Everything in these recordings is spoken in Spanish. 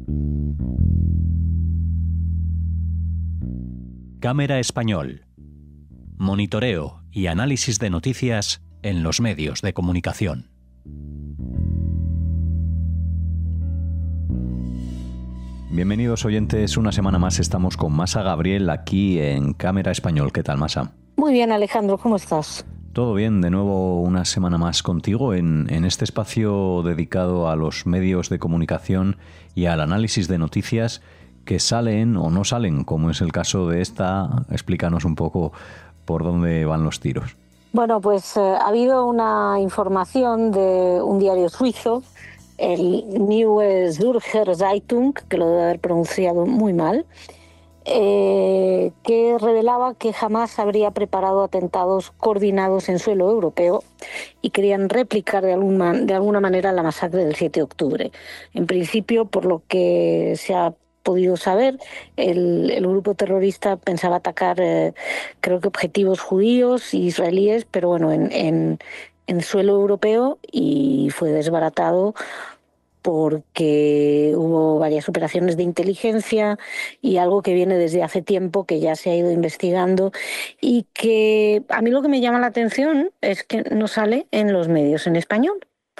Cámara Español. Monitoreo y análisis de noticias en los medios de comunicación. Bienvenidos oyentes, una semana más estamos con Masa Gabriel aquí en Cámara Español. ¿Qué tal, Masa? Muy bien, Alejandro, ¿cómo estás? Todo bien, de nuevo una semana más contigo en este espacio dedicado a los medios de comunicación y al análisis de noticias que salen o no salen, como es el caso de esta. Explícanos un poco por dónde van los tiros. Bueno, pues ha habido una información de un diario suizo, el Neue Zürcher Zeitung, que lo debe haber pronunciado muy mal, que revelaba que jamás habría preparado atentados coordinados en suelo europeo y querían replicar de alguna manera la masacre del 7 de octubre. En principio, por lo que se ha podido saber, el grupo terrorista pensaba atacar, creo que objetivos judíos y israelíes, pero bueno, en suelo europeo, y fue desbaratado porque hubo varias operaciones de inteligencia y algo que viene desde hace tiempo, que ya se ha ido investigando y que a mí lo que me llama la atención es que no sale en los medios en español.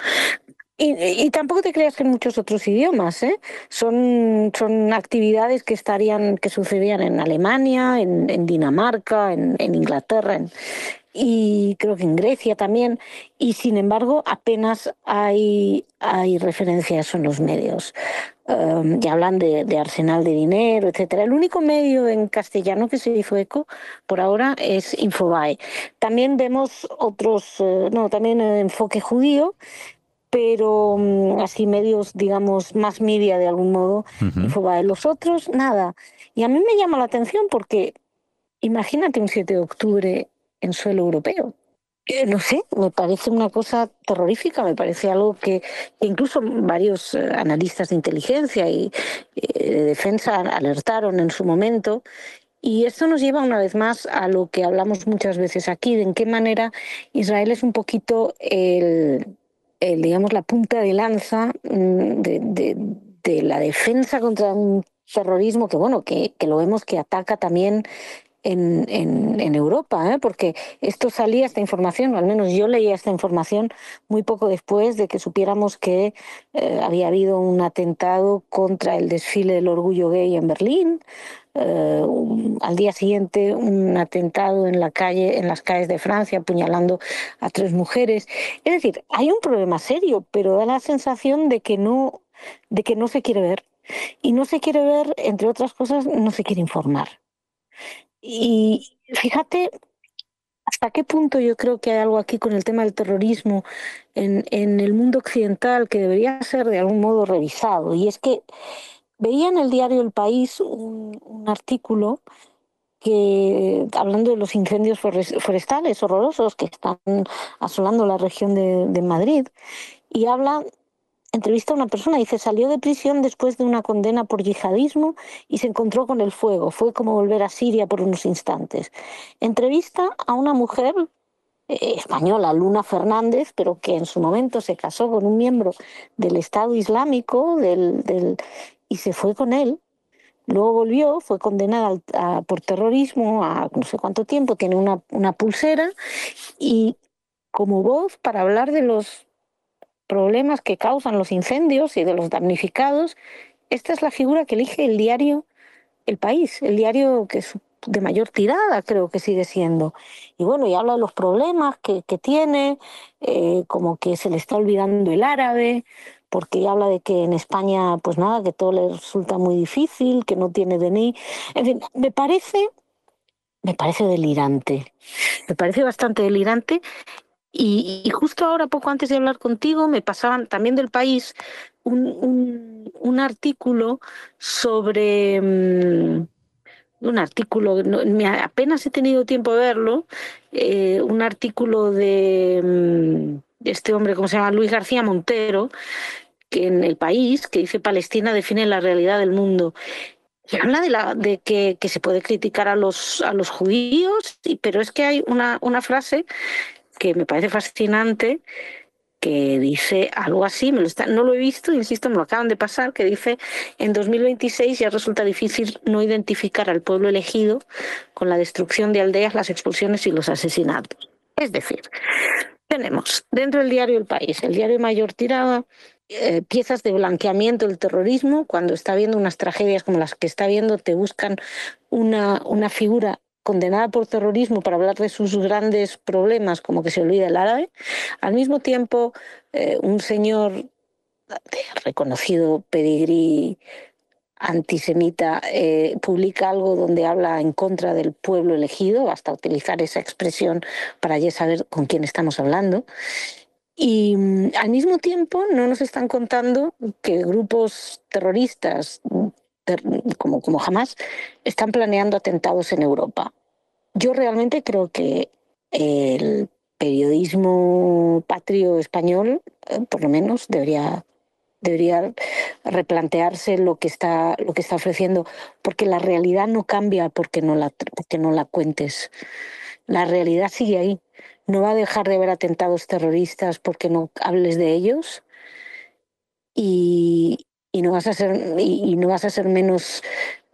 Y tampoco te creas que en muchos otros idiomas, ¿eh? Son actividades que sucedían en Alemania, en Dinamarca, en Inglaterra, y creo que en Grecia también, y sin embargo apenas hay referencia a eso en los medios. Ya hablan de arsenal de dinero, etcétera. El único medio en castellano que se hizo eco por ahora es Infobae. También vemos otros, también Enfoque Judío, pero así medios, digamos, más media de algún modo, Infobae. Los otros, nada. Y a mí me llama la atención porque imagínate un 7 de octubre en suelo europeo. No sé, me parece una cosa terrorífica, me parece algo que incluso varios analistas de inteligencia y de defensa alertaron en su momento. Y esto nos lleva una vez más a lo que hablamos muchas veces aquí, de en qué manera Israel es un poquito digamos, la punta de lanza de la defensa contra un terrorismo que, bueno, que lo vemos que ataca también en Europa, porque esta información, o al menos yo leía esta información muy poco después de que supiéramos que había habido un atentado contra el desfile del orgullo gay en Berlín. Al día siguiente un atentado en las calles de Francia, apuñalando a 3 mujeres. Es decir, hay un problema serio, pero da la sensación de que no se quiere ver. Y no se quiere ver, entre otras cosas, no se quiere informar. Y fíjate hasta qué punto yo creo que hay algo aquí con el tema del terrorismo en el mundo occidental que debería ser de algún modo revisado. Y es que veía en el diario El País un artículo hablando de los incendios forestales horrorosos que están asolando la región de Madrid, y entrevista a una persona, dice, salió de prisión después de una condena por yihadismo y se encontró con el fuego. Fue como volver a Siria por unos instantes. Entrevista a una mujer española, Luna Fernández, pero que en su momento se casó con un miembro del Estado Islámico y se fue con él. Luego volvió, fue condenada por terrorismo a no sé cuánto tiempo, tiene una pulsera, y como voz para hablar de los problemas que causan los incendios y de los damnificados, esta es la figura que elige el diario El País, el diario que es de mayor tirada, creo que sigue siendo. Y bueno, y habla de los problemas que tiene, como que se le está olvidando el árabe, porque habla de que en España, pues nada, que todo le resulta muy difícil, que no tiene DNI. En fin, me parece delirante. Me parece bastante delirante. Y justo ahora, poco antes de hablar contigo, me pasaban también del País un artículo sobre... un artículo, apenas he tenido tiempo de verlo, un artículo de este hombre, ¿cómo se llama? Luis García Montero, que en El País, que dice Palestina define la realidad del mundo. Y habla de que se puede criticar a los judíos, pero es que hay una frase que me parece fascinante, que dice algo así, no lo he visto, insisto, me lo acaban de pasar, que dice: en 2026 ya resulta difícil no identificar al pueblo elegido con la destrucción de aldeas, las expulsiones y los asesinatos. Es decir, tenemos dentro del diario El País, el diario mayor tirada, piezas de blanqueamiento del terrorismo. Cuando está viendo unas tragedias como las que está viendo, te buscan una figura condenada por terrorismo para hablar de sus grandes problemas, como que se olvida el árabe. Al mismo tiempo, un señor de reconocido pedigrí antisemita publica algo donde habla en contra del pueblo elegido, basta utilizar esa expresión para ya saber con quién estamos hablando. Y al mismo tiempo no nos están contando que grupos terroristas como Hamas están planeando atentados en Europa. Yo realmente creo que el periodismo patrio español, por lo menos, debería replantearse lo que está ofreciendo, porque la realidad no cambia porque no la cuentes. La realidad sigue ahí. No va a dejar de haber atentados terroristas porque no hables de ellos, y no vas a ser menos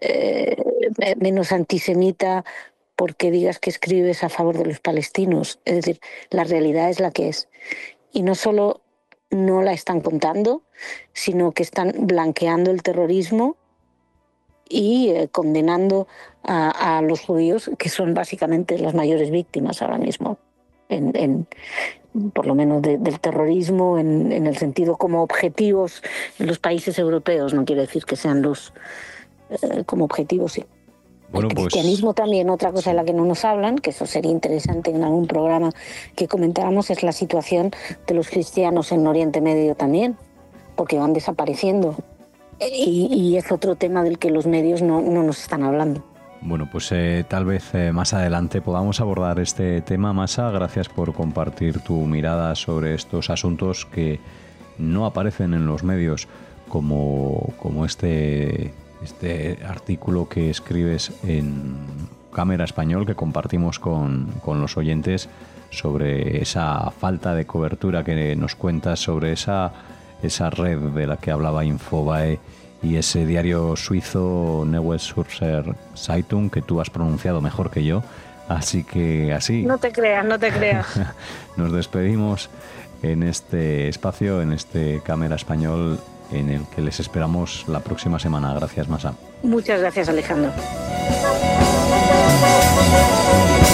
antisemita porque digas que escribes a favor de los palestinos. Es decir, la realidad es la que es. Y no solo no la están contando, sino que están blanqueando el terrorismo y condenando a los judíos, que son básicamente las mayores víctimas ahora mismo, por lo menos del terrorismo, en el sentido como objetivos en los países europeos. No quiere decir que sean los como objetivos, sí. Bueno, el cristianismo también, otra cosa de la que no nos hablan, que eso sería interesante en algún programa que comentáramos, es la situación de los cristianos en Oriente Medio también, porque van desapareciendo. Y es otro tema del que los medios no nos están hablando. Bueno, pues tal vez más adelante podamos abordar este tema. Masa, gracias por compartir tu mirada sobre estos asuntos que no aparecen en los medios, como este artículo que escribes en Cámara Español, que compartimos con los oyentes, sobre esa falta de cobertura que nos cuentas sobre esa red de la que hablaba Infobae, y ese diario suizo Neue Zürcher Zeitung, que tú has pronunciado mejor que yo, así que así... No te creas. Nos despedimos en este espacio, en este Cámara Español, en el que les esperamos la próxima semana. Gracias, Masa. Muchas gracias, Alejandro.